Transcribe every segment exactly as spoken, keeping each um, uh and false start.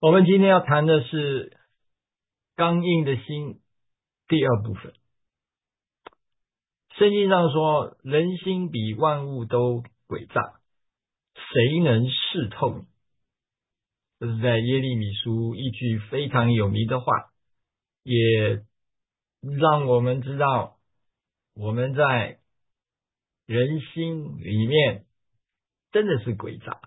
我们今天要谈的是刚硬的心第二部分。圣经上说，人心比万物都诡诈，谁能识透你？这是在耶利米书一句非常有名的话，也让我们知道我们在人心里面真的是诡诈。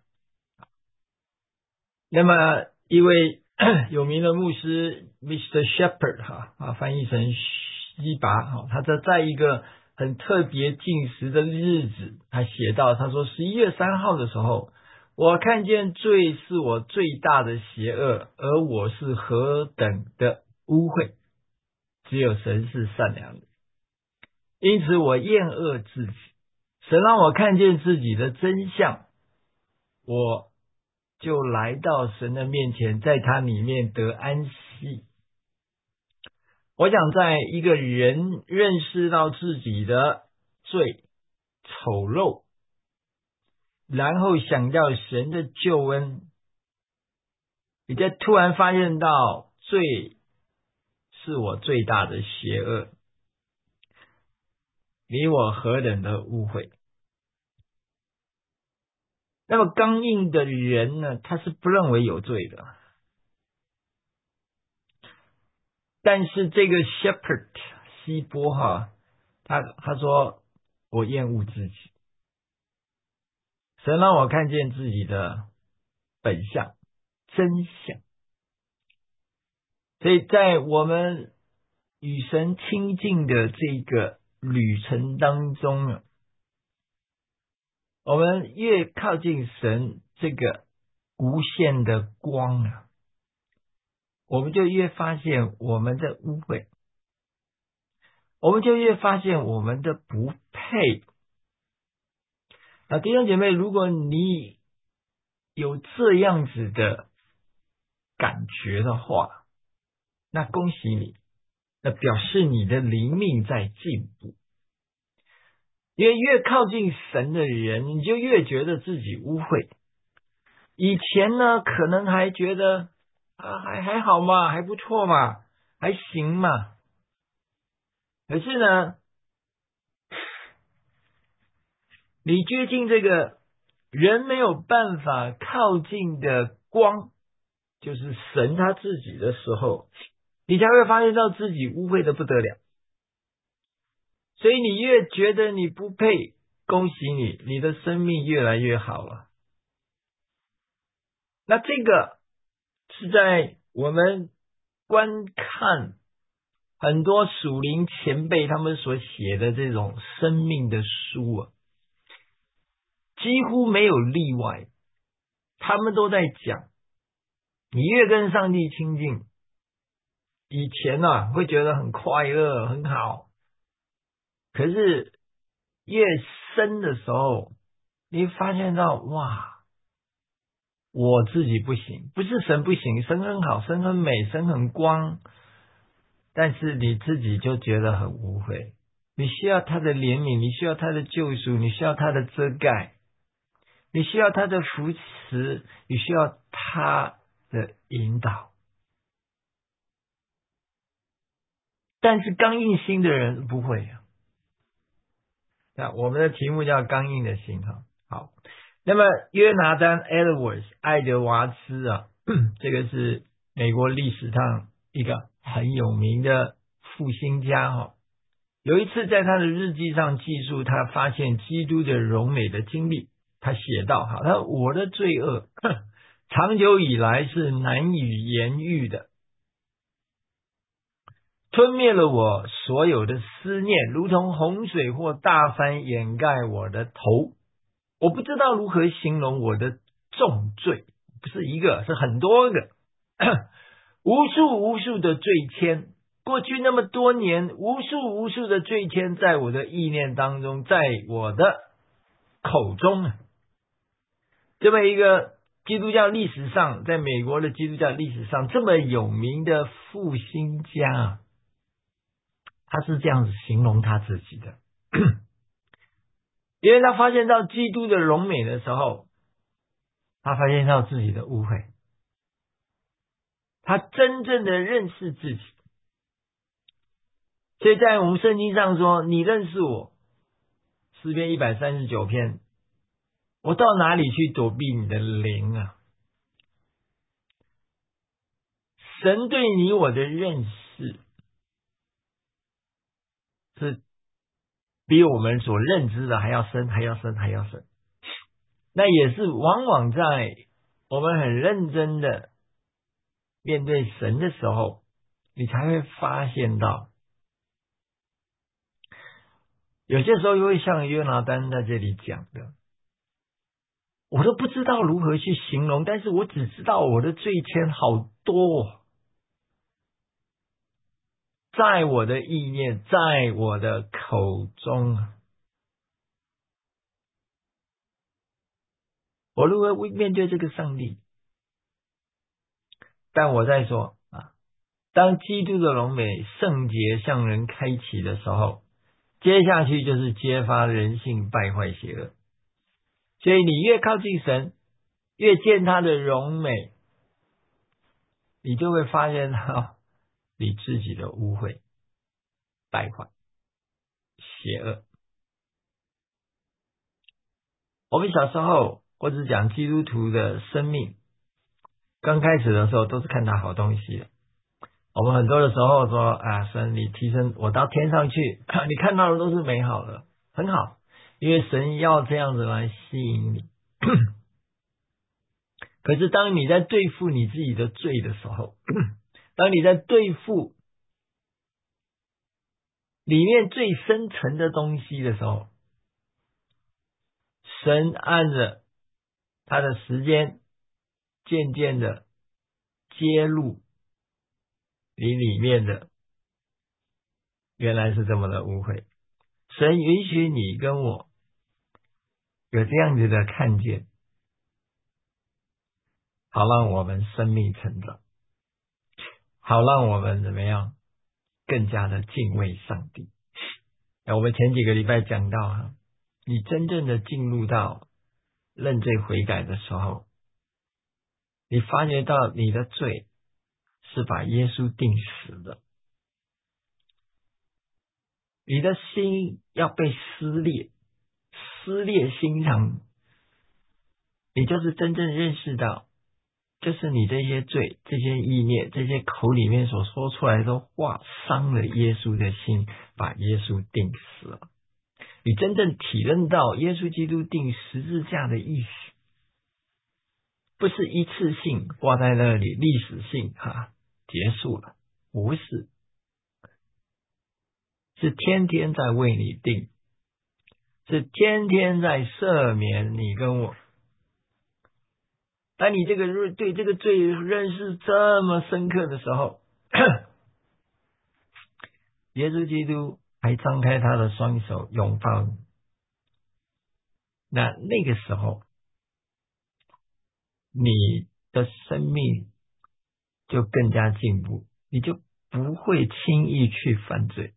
那么一位有名的牧师 mister Shepherd 哈啊，翻译成西拔哈，他在在一个很特别禁食的日子，他写到，他说十一月三号的时候，我看见罪是我最大的邪恶，而我是何等的污秽，只有神是善良的，因此我厌恶自己，神让我看见自己的真相，我就来到神的面前，在他里面得安息。我想在一个人认识到自己的罪丑陋，然后想到神的救恩，你再突然发现到罪是我最大的邪恶，你我何等的污秽。那么刚硬的人呢，他是不认为有罪的，但是这个 shepherd 希波哈，他他说我厌恶自己，神让我看见自己的本相真相。所以在我们与神亲近的这个旅程当中呢，我们越靠近神这个无限的光啊，我们就越发现我们的污秽，我们就越发现我们的不配。啊，弟兄姐妹，如果你有这样子的感觉的话，那恭喜你，那表示你的灵命在进步。因为越靠近神的人，你就越觉得自己污秽。以前呢，可能还觉得啊，还还好嘛，还不错嘛，还行嘛。可是呢，你接近这个人没有办法靠近的光，就是神他自己的时候，你才会发现到自己污秽的不得了。所以你越觉得你不配，恭喜你，你的生命越来越好了。那这个是在我们观看很多属灵前辈他们所写的这种生命的书啊，几乎没有例外，他们都在讲，你越跟上帝亲近，以前啊会觉得很快乐很好，可是越深的时候，你发现到哇，我自己不行，不是神不行，神很好，神很美，神很光，但是你自己就觉得很污秽，你需要他的怜悯，你需要他的救赎，你需要他的遮盖，你需要他的扶持，你需要他的引导。但是刚硬心的人不会啊。那我们的题目叫刚硬的心哈。好，那么约拿丹 Edwards 爱德华兹啊，这个是美国历史上一个很有名的复兴家哈。有一次在他的日记上记述他发现基督的荣美的经历，他写道哈，他说我的罪恶长久以来是难以言喻的，吞灭了我所有的思念，如同洪水或大帆掩盖我的头。我不知道如何形容我的重罪，不是一个，是很多个无数无数的罪愆，过去那么多年，无数无数的罪愆在我的意念当中，在我的口中。这么一个基督教历史上，在美国的基督教历史上这么有名的复兴家，他是这样子形容他自己的因为他发现到基督的荣美的时候，他发现到自己的污秽， 他真正的认识自己。所以在我们圣经上说，你认识我，诗篇一百三十九篇，我到哪里去躲避你的灵啊？神对你我的认识是比我们所认知的还要深，还要深，还要深。那也是往往在我们很认真的面对神的时候，你才会发现到，有些时候又会像约拿单在这里讲的，我都不知道如何去形容，但是我只知道我的罪愆好多，在我的意念，在我的口中，我如何面对这个上帝？但我在说啊，当基督的荣美圣洁向人开启的时候，接下去就是揭发人性败坏邪恶。所以你越靠近神，越见他的荣美，你就会发现到你自己的污秽、败坏、邪恶。我们小时候，我只讲基督徒的生命，刚开始的时候都是看他好东西的。我们很多的时候说啊，神你提升我到天上去，你看到的都是美好的，很好，因为神要这样子来吸引你。可是当你在对付你自己的罪的时候，当你在对付里面最深层的东西的时候，神按着他的时间渐渐的揭露你里面的原来是这么的污秽。神允许你跟我有这样子的看见，好让我们生命成长，好让我们怎么样更加的敬畏上帝。我们前几个礼拜讲到啊，你真正的进入到认罪悔改的时候，你发觉到你的罪是把耶稣钉死的，你的心要被撕裂，撕裂心肠，你就是真正认识到，就是你这些罪、这些意念、这些口里面所说出来的话，伤了耶稣的心，把耶稣钉死了。你真正体认到耶稣基督钉十字架的意思，不是一次性挂在那里，历史性哈结束了，不是，是天天在为你钉，是天天在赦免你跟我。当你这个对这个罪认识这么深刻的时候，耶稣基督还张开他的双手拥抱你，那那个时候你的生命就更加进步，你就不会轻易去犯罪。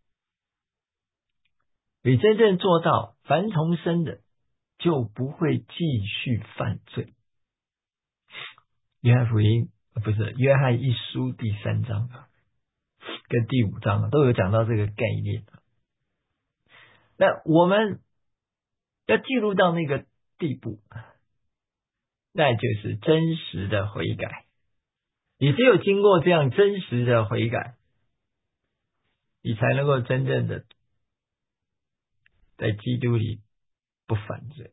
你真正做到凡重生的，就不会继续犯罪。约翰福音不是约翰一书第三章跟第五章都有讲到这个概念。那我们要进入到那个地步，那就是真实的悔改。你只有经过这样真实的悔改，你才能够真正的在基督里不犯罪。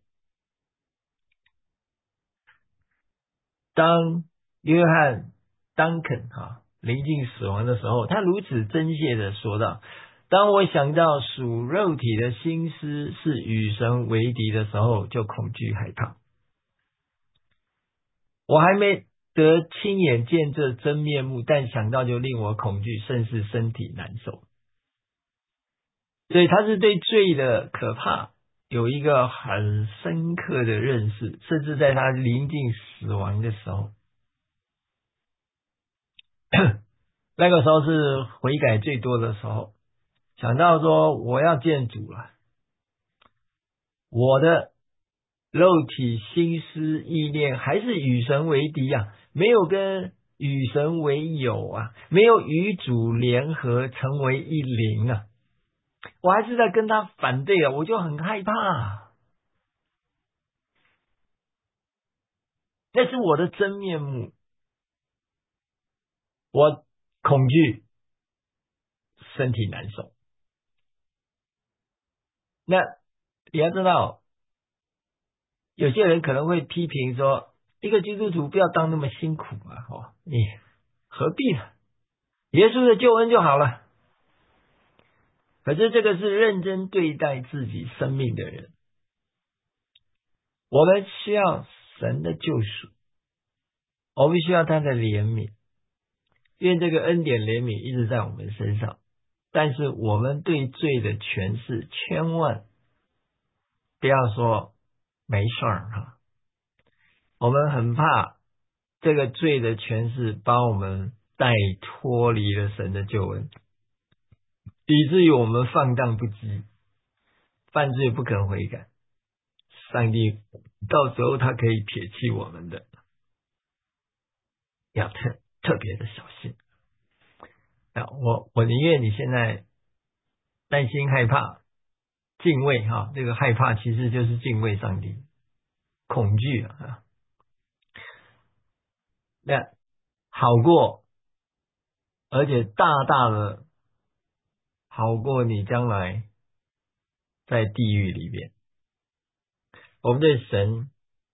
当约翰当肯哈临近死亡的时候，他如此真切的说道，当我想到属肉体的心思是与神为敌的时候，就恐惧害怕。我还没得亲眼见这真面目，但想到就令我恐惧，甚是身体难受。所以他是对罪的可怕有一个很深刻的认识，甚至在他临近死亡的时候，那个时候是悔改最多的时候，想到说我要见主了，我的肉体心思意念还是与神为敌啊，没有跟与神为友啊，没有与主联合成为一灵啊，我还是在跟他反对啊，我就很害怕啊，那是我的真面目，我恐惧，身体难受。那你要知道，有些人可能会批评说，一个基督徒不要当那么辛苦啊，哦，你何必呢？耶稣的救恩就好了。可是这个是认真对待自己生命的人，我们需要神的救赎，我们需要他的怜悯，愿这个恩典怜悯一直在我们身上。但是我们对罪的诠释，千万不要说没事儿哈，我们很怕这个罪的诠释把我们带脱离了神的救恩，以至于我们放荡不羁，犯罪不肯悔改，上帝到时候他可以撇弃我们的，要特特别的小心啊！我我宁愿你现在担心害怕敬畏哈，这个害怕其实就是敬畏上帝，恐惧啊，那好过，而且大大的好过你将来在地狱里面。我们对神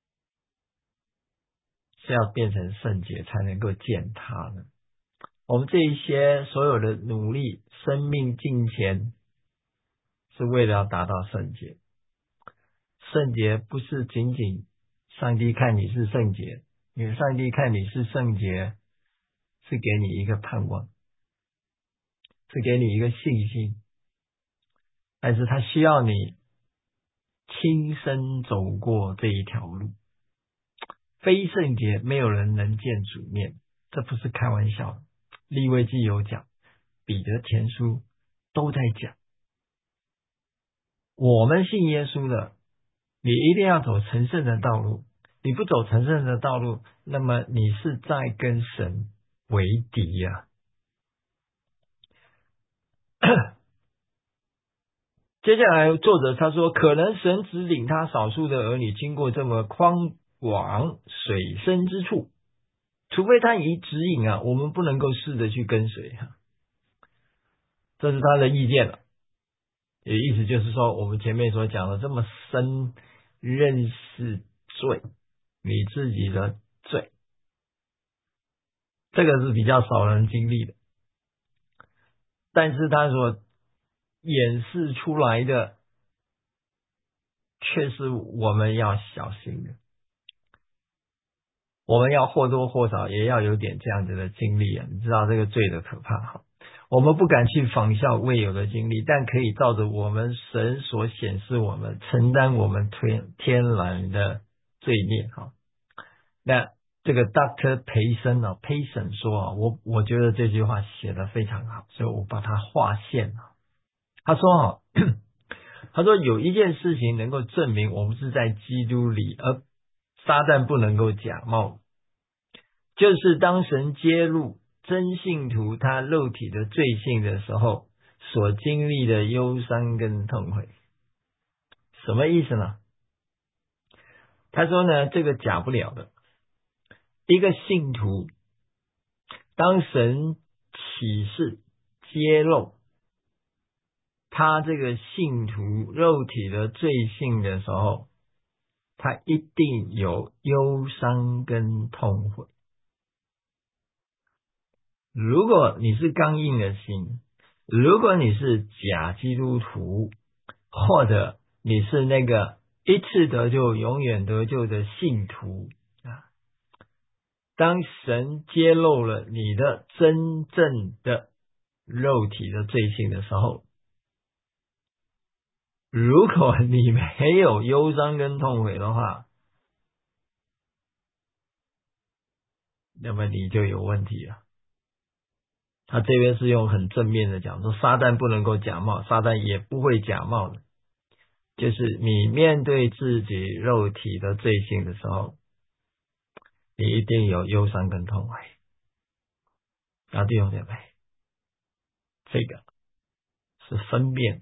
是要变成圣洁才能够见他的，我们这一些所有的努力生命金钱是为了要达到圣洁。圣洁不是仅仅上帝看你是圣洁，因为上帝看你是圣洁是给你一个盼望，是给你一个信心，但是他需要你亲身走过这一条路。非圣洁没有人能见主面，这不是开玩笑的。利未记有讲，彼得前书都在讲，我们信耶稣的，你一定要走成圣的道路，你不走成圣的道路，那么你是在跟神为敌呀、啊。接下来作者他说，可能神只领他少数的儿女经过这么宽广水深之处，除非他以指引啊，我们不能够试着去跟随啊，这是他的意见了。也意思就是说，我们前面所讲的这么深认识罪，你自己的罪，这个是比较少人经历的，但是他所演示出来的却是我们要小心的，我们要或多或少也要有点这样子的经历啊，你知道这个罪的可怕哈。我们不敢去仿效未有的经历，但可以照着我们神所显示我们承担我们天天然的罪孽哈。那这个 Doctor 培森啊，培森说啊，我我觉得这句话写得非常好，所以我把它划线了。他说啊，他说有一件事情能够证明我们是在基督里，而撒旦不能够假冒，就是当神揭露真信徒他肉体的罪性的时候，所经历的忧伤跟痛悔。什么意思呢？他说呢，这个假不了的。一个信徒，当神启示揭露他这个信徒肉体的罪性的时候，他一定有忧伤跟痛悔。如果你是刚硬的心，如果你是假基督徒，或者你是那个一次得救永远得救的信徒啊，当神揭露了你的真正的肉体的罪性的时候，如果你没有忧伤跟痛悔的话，那么你就有问题了。他这边是用很正面的讲说，撒旦不能够假冒，撒旦也不会假冒的，就是你面对自己肉体的罪性的时候，你一定有忧伤跟痛悔。 啊，弟兄姐妹，这个是分辨，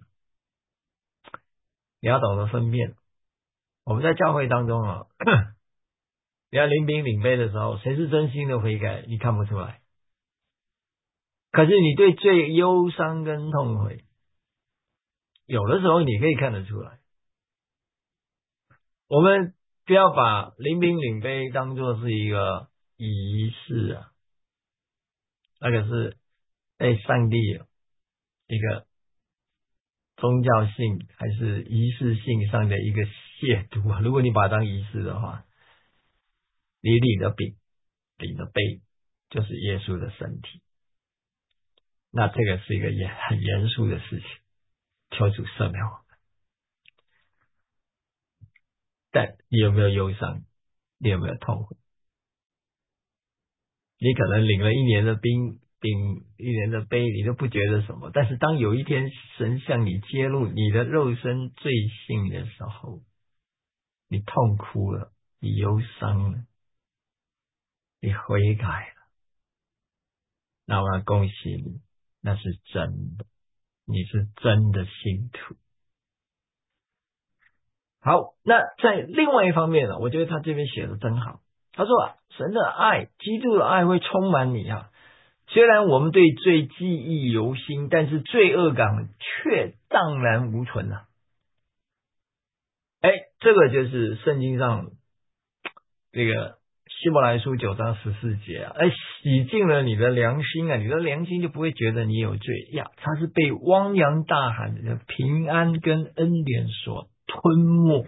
你要懂得分辨。我们在教会当中啊，你要领饼领杯的时候，谁是真心的悔改，你看不出来。可是你对最忧伤跟痛悔，有的时候你可以看得出来。我们不要把领饼领杯当作是一个仪式啊，那个是对上帝一个宗教性还是仪式性上的一个亵渎啊。如果你把它当仪式的话，你领的饼领的杯就是耶稣的身体，那这个是一个严很严肃的事情，求主赦免我。但你有没有忧伤？你有没有痛苦？你可能领了一年的冰饼，一年的杯，你都不觉得什么。但是当有一天神向你揭露你的肉身罪性的时候，你痛哭了，你忧伤了，你悔改了，那我要恭喜你，那是真的，你是真的信徒。好，那在另外一方面呢，我觉得他这边写的真好。他说啊，神的爱，基督的爱会充满你啊。虽然我们对罪记忆犹新，但是罪恶感却荡然无存啊。哎，这个就是圣经上这个希伯来书九章十四节啊，哎，洗净了你的良心啊，你的良心就不会觉得你有罪呀。它是被汪洋大海的平安跟恩典所吞没。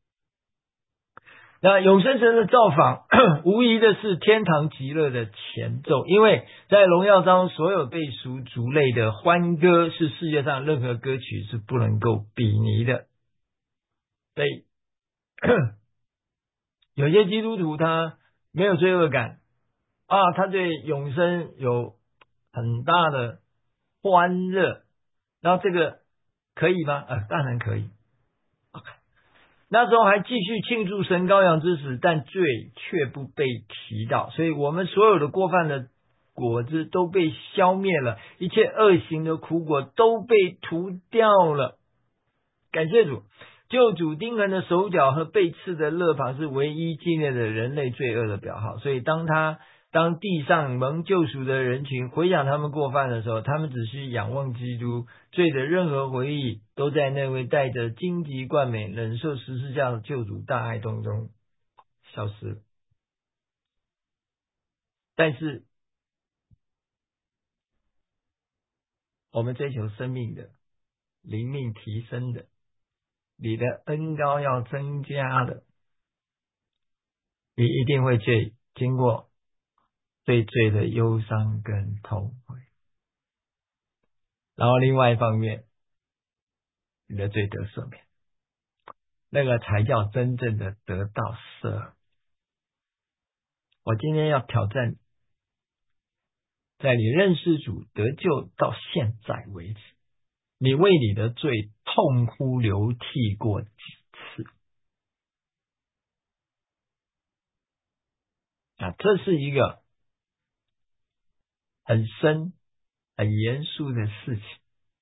那永生神的造访无疑的是天堂极乐的前奏，因为在荣耀中所有被赎族类的欢歌是世界上任何歌曲是不能够比拟的。所以有些基督徒他没有罪恶感啊，他对永生有很大的欢乐，然后这个可以吗？呃，当然可以。那时候还继续庆祝神羔羊之死，但罪却不被提到，所以我们所有的过犯的果子都被消灭了，一切恶行的苦果都被涂掉了。感谢主，救主钉痕的手脚和被刺的肋旁是唯一纪念的人类罪恶的表号，所以当他当地上蒙救赎的人群回想他们过犯的时候，他们只需仰望基督，罪的任何回忆都在那位带着荆棘冠冕忍受十字架的救主大爱当中消失了。但是我们追求生命的灵命提升的，你的恩膏要增加的，你一定会去经过对罪的忧伤跟痛悔，然后另外一方面你的罪得赦免，那个才叫真正的得到赦。我今天要挑战，在你认识主得救到现在为止，你为你的罪痛哭流涕过几次啊？这是一个很深很严肃的事情。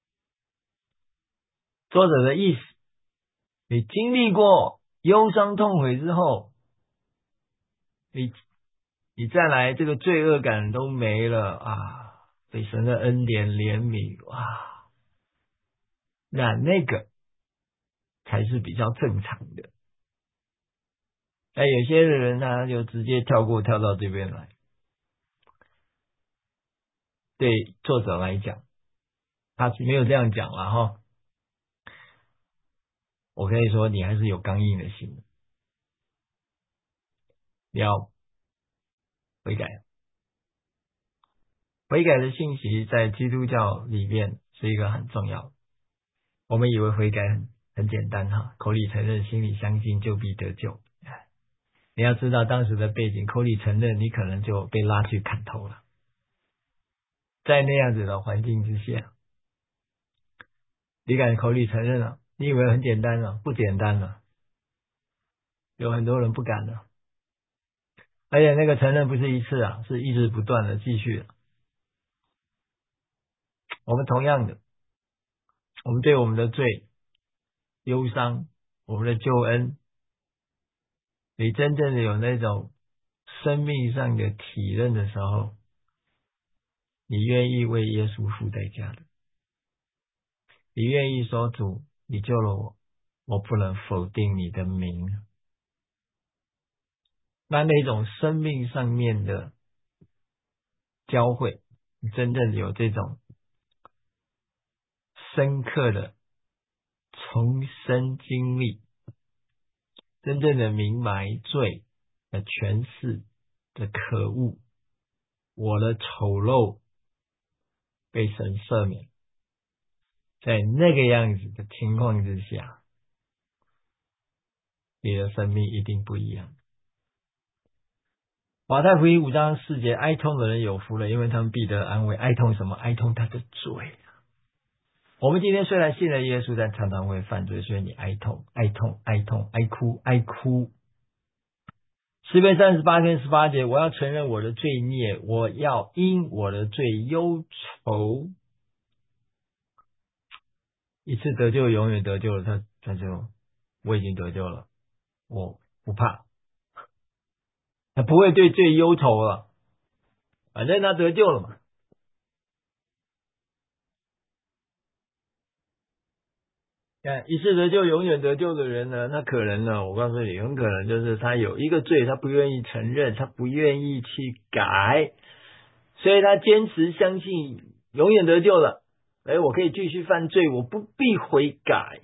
作者的意思，你经历过忧伤痛悔之后，你你再来这个罪恶感都没了啊，被神的恩典怜悯，哇，那那个才是比较正常的。那有些人他就直接跳过跳到这边来。对作者来讲，他没有这样讲了哈。我可以说你还是有刚硬的心，你要悔改。悔改的信息在基督教里面是一个很重要的。我们以为悔改很很简单哈，口里承认，心里相信，就必得救。你要知道当时的背景，口里承认，你可能就被拉去砍头了。在那样子的环境之下，你敢口里承认了，你以为很简单了，不简单了。有很多人不敢了，而且那个承认不是一次啊，是一直不断的继续。 我们同样的，我们对我们的罪忧伤，我们的救恩，你真正的有那种生命上的体认的时候，你愿意为耶稣付代价的，你愿意说主，你救了我，我不能否定你的名。那那种生命上面的交汇，真正有这种深刻的重生经历，真正的明白罪的权势的可恶，我的丑陋被神赦免，在那个样子的情况之下，你的生命一定不一样。马太福音五章四节，哀痛的人有福了，因为他们必得安慰。哀痛什么？哀痛他的罪。我们今天虽然信了耶稣，但常常会犯罪，所以你哀痛哀痛哀痛哀哭哀哭。诗篇三十八篇十八节，我要承认我的罪孽，我要因我的罪忧愁。一次得救永远得救了，他他就我已经得救了，我不怕，他不会对罪忧愁了，反正他得救了嘛。看一次得救永远得救的人呢，他可能呢，我告诉你，很可能就是他有一个罪，他不愿意承认，他不愿意去改，所以他坚持相信永远得救了。哎，我可以继续犯罪，我不必悔改。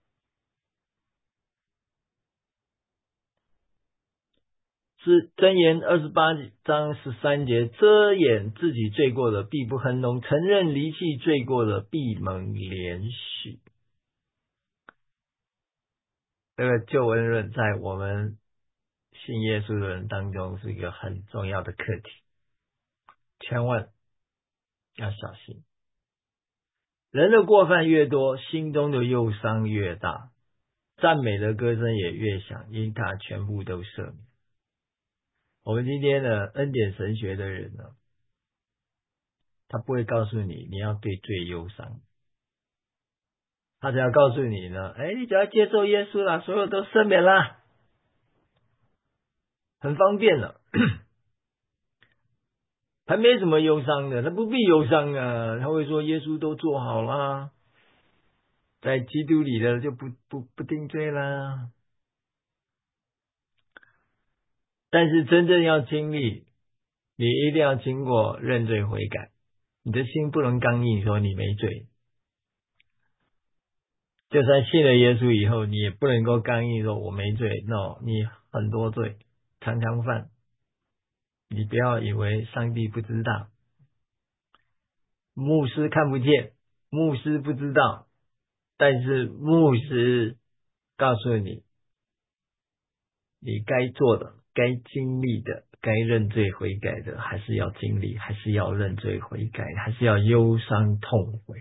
是箴言二十八章十三节，遮掩自己罪过的必不亨通，承认离弃罪过的必蒙怜恤。这个救恩论在我们信耶稣的人当中是一个很重要的课题，千万要小心。人的过犯越多，心中的忧伤越大，赞美的歌声也越响，因他全部都赦免。我们今天的恩典神学的人呢，他不会告诉你你要对罪忧伤，他只要告诉你呢，哎，你只要接受耶稣啦，所有都赦免啦，很方便了，还没什么忧伤的，他不必忧伤啊，他会说耶稣都做好啦，在基督里的就不不不定罪啦。但是真正要经历，你一定要经过认罪悔改，你的心不能刚硬说你没罪，就算信了耶稣以后，你也不能够刚硬说我没罪 no， 你很多罪，常常犯。你不要以为上帝不知道，牧师看不见，牧师不知道，但是牧师告诉你，你该做的，该经历的，该认罪悔改的，还是要经历，还是要认罪悔改，还是要忧伤痛悔，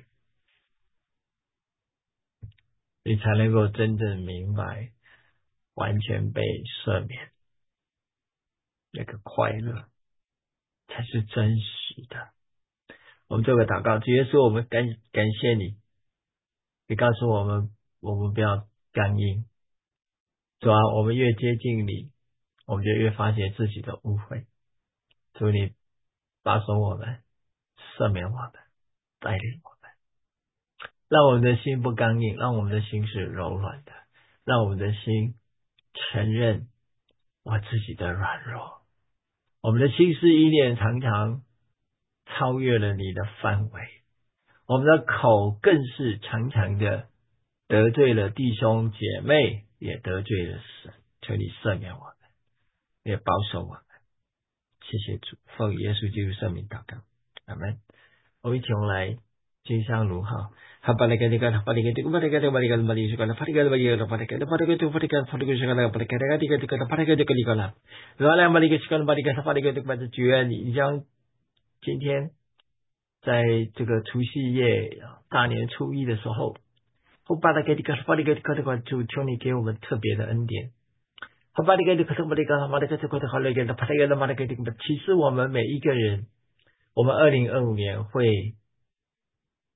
你才能够真正明白完全被赦免那个快乐才是真实的。我们做个祷告，主耶稣，我们感感谢你，你告诉我们我们不要刚硬，主啊，我们越接近你，我们就越发现自己的误会，主你保守我们，赦免我们，带领我们，让我们的心不刚硬，让我们的心是柔软的，让我们的心承认我自己的软弱，我们的心思意念常常超越了你的范围，我们的口更是常常的得罪了弟兄姐妹，也得罪了神，求你赦免我们，也保守我们。谢谢主，奉耶稣基督圣名祷告，阿们。我们一起来金香炉哈。哈巴利格利格哈巴利格利格巴利格利格巴利格巴利格巴利格巴利格巴利格巴利格巴利格巴利格巴利格巴利格巴利格巴利格巴利格巴利格巴利格啦，然后呢巴利格西格巴利格巴利格这个巴利主愿你将今天在这个除夕夜大年初一的时候，巴利格利格巴利格利格主求你给我们特别的恩典。哈巴利格利格巴利格巴利格这个巴利格巴利格巴利格这个，其实我们每一个人，我们二零二五年会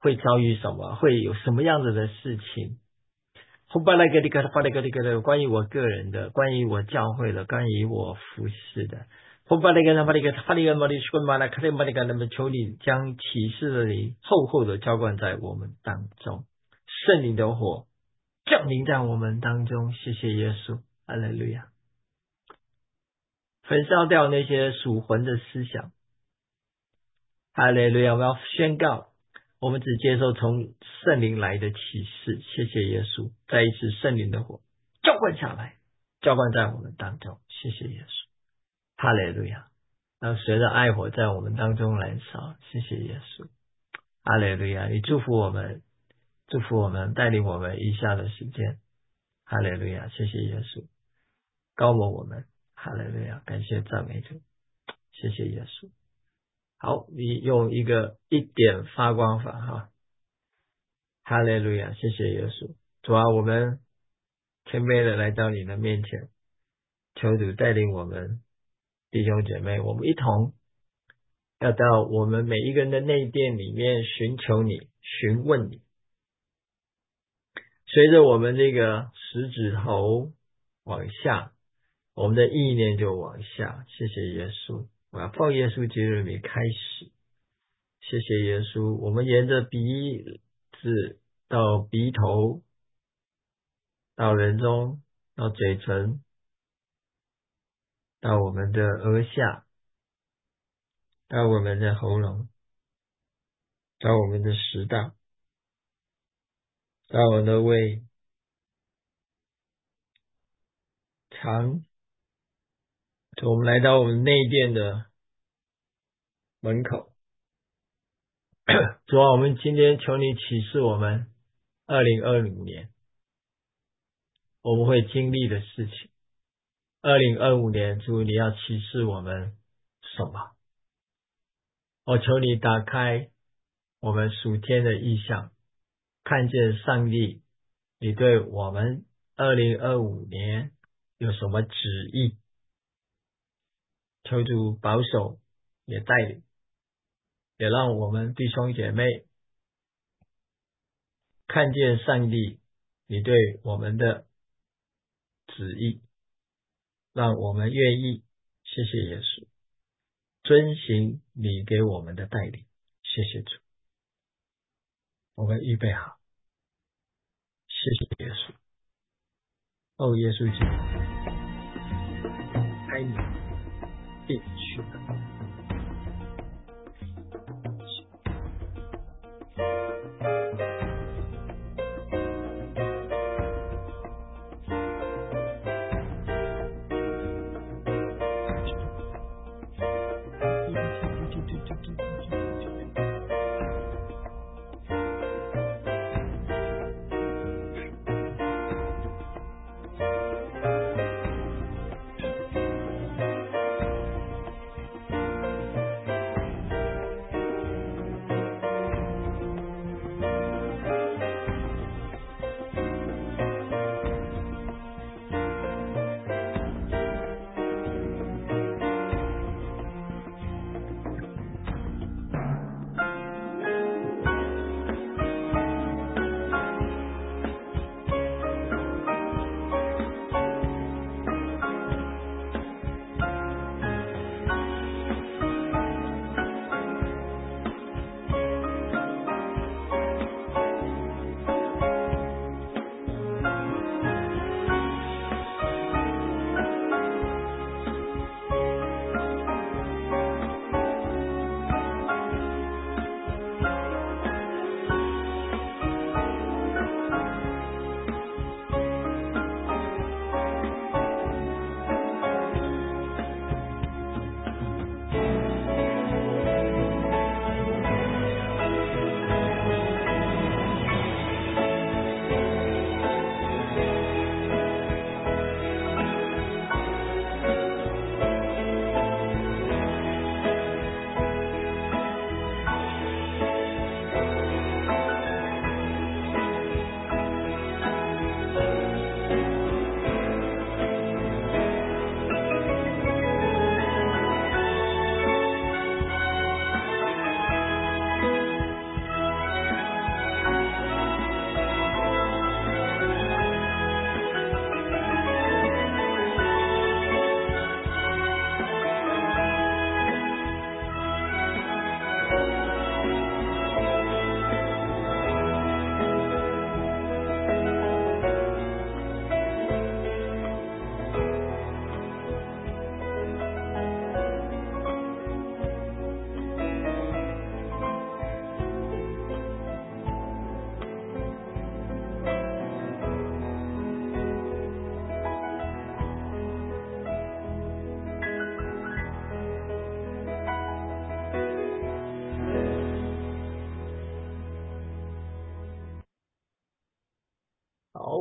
会遭遇什么，会有什么样子的事情。关于我个人的，关于我教会的，关于我服侍的。那么求你将启示的灵厚厚的浇灌在我们当中，圣灵的火降临在我们当中。谢谢耶稣，哈利路亚。焚烧掉那些属魂的思想，哈利路亚。我要宣告，我们只接受从圣灵来的启示。谢谢耶稣，再一次圣灵的火浇灌下来，浇灌在我们当中。谢谢耶稣，哈利路亚。让随着爱火在我们当中燃烧。谢谢耶稣，哈利路亚。你祝福我们，祝福我们，带领我们以下的时间。哈利路亚。谢谢耶稣，高摩我们。哈利路亚。感谢赞美主。谢谢耶稣。好，你用一个一点发光法哈。哈利路亚。谢谢耶稣。主啊，我们谦卑的来到你的面前，求主带领我们弟兄姐妹，我们一同要到我们每一个人的内殿里面寻求你，询问你。随着我们这个食指头往下，我们的意念就往下。谢谢耶稣，我要奉耶稣基督的名开始。谢谢耶稣，我们沿着鼻子到鼻头，到人中，到嘴唇，到我们的额下，到我们的喉咙，到我们的食道，到我们的胃肠，我们来到我们内殿的门口。主啊，我们今天求你启示我们二零二五年我们会经历的事情。二零二五年主，你要启示我们什么？我求你打开我们属天的意象，看见上帝你对我们二零二五年有什么旨意。求主保守也带领，也让我们弟兄姐妹看见上帝你对我们的旨意，让我们愿意，谢谢耶稣，遵行你给我们的带领。谢谢主，我们预备好。谢谢耶稣。哦，耶稣基督，爱你必去的。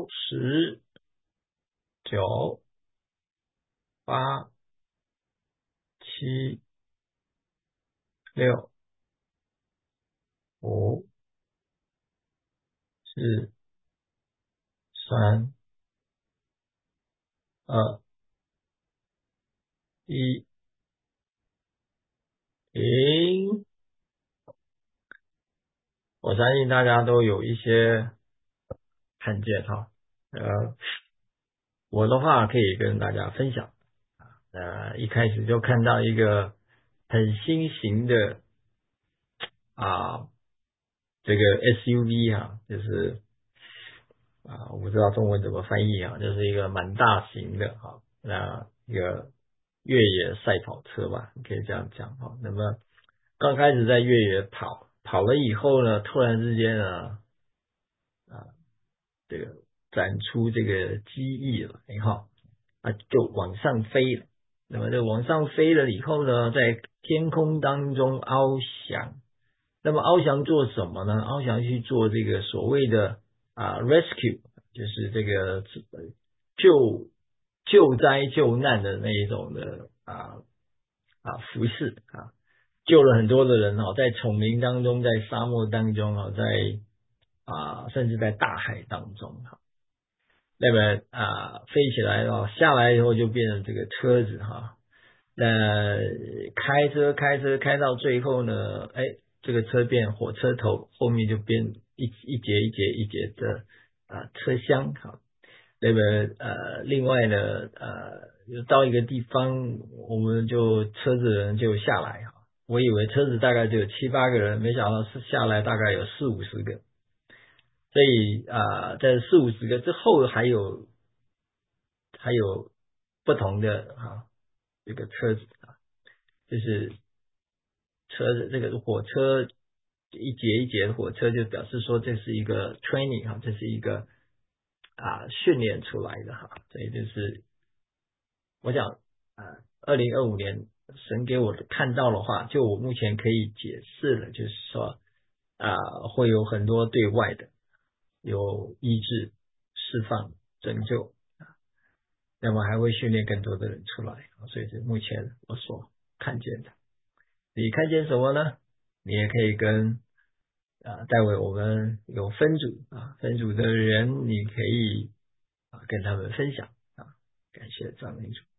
十、九、八、七、六、五、四、三、二、一，零。我相信大家都有一些看见哈，呃，我的话可以跟大家分享。呃，一开始就看到一个很新型的啊，这个 S U V 啊，就是啊，我不知道中文怎么翻译啊，就是一个蛮大型的哈，那一个越野赛跑车吧，你可以这样讲哈。那么刚开始在越野跑，跑了以后呢，突然之间呢，啊，这个展出这个机翼了，你好，啊，就往上飞了。那么这往上飞了以后呢，在天空当中翱翔。那么翱翔做什么呢？翱翔去做这个所谓的啊 rescue，就是这个救救灾救难的那一种的啊啊服饰啊，救了很多的人哦，在丛林当中，在沙漠当中哦，在啊甚至在大海当中哈。那么啊飞起来哦，下来以后就变成这个车子哈。那开车开车开到最后呢，哎，这个车变火车头，后面就变一一节一节一节的啊车厢哈。那么呃，另外呢呃，到一个地方，我们就车子的人就下来哈。我以为车子大概就有七八个人，没想到是下来大概有四五十个。所以啊，在四五十个之后还有还有不同的哈这个车子啊，就是车子这个火车一节一节的火车，就表示说这是一个 training 哈，这是一个啊训练出来的哈，所以就是我想啊，二零二五年神给我看到的话，就我目前可以解释了，就是说啊会有很多对外的有医治、释放、拯救，那么还会训练更多的人出来，所以是目前我所看见的。你看见什么呢？你也可以跟啊，待会我们有分组啊，分组的人你可以啊跟他们分享啊，感谢张明主。